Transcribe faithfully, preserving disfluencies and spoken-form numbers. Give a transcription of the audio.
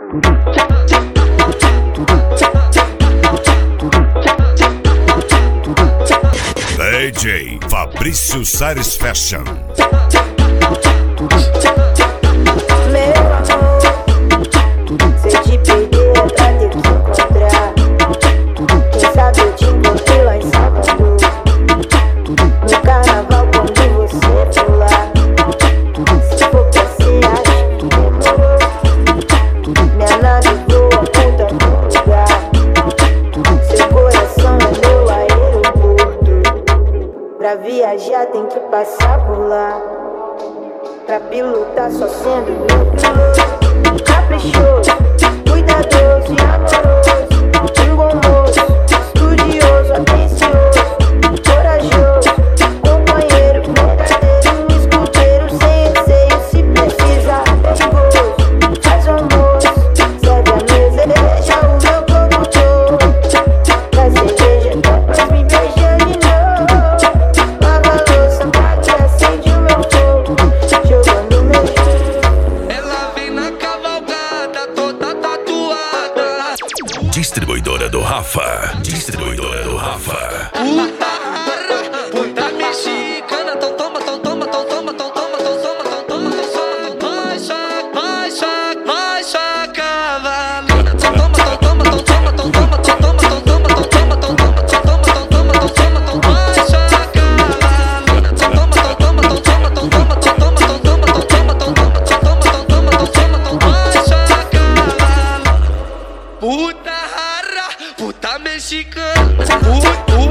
D J Fabrício Sares Fashion. Meu amor, se eu te perder é pra ter que encontrar. Quem sabe eu te encontrei lá em Salvador, no carnaval quando você for lá. Se for pra ser, acho que demorou. Minha nave voa, aponta no lugar. Seu coração é meu aeroporto. Pra viajar tem que passar por lá. Pra pilotar só sendo meu piloto. Caprichoso, cuidadoso e amoroso. Um bom moço, estudioso, atencioso, corajoso, companheiro verdadeiro, um escuteiro sem receio. Se precisar, perigoso, faz o almoço, serve a mesa, deixa o meu corpo todo. Traz cerveja, depois me beija de novo. Lava a louça, apaga e acende o meu fogo, jogando meu jogo. Ela vem na cavalgada, toda tatuada. Distribuidora do Rafa. Distribuidora do Rafa. Puta, puta mexicana, tão toma, tão toma, tão toma, tão toma, tão toma, tão toma, tão toma. Vai, chac, vai, chac, vai, chacavalina. Tão toma, tão toma, tão toma, tão toma, tão toma, tão toma, tão toma, tão toma, tão toma, tão toma, tão toma, tão vai, chacavalina. Tão toma, tão toma, tão toma, tão toma, tão toma, tão toma, tão toma, tão toma, tão toma, tão toma, tão toma, tão vai, chacavalina. Puta rara, puta mexicana, puta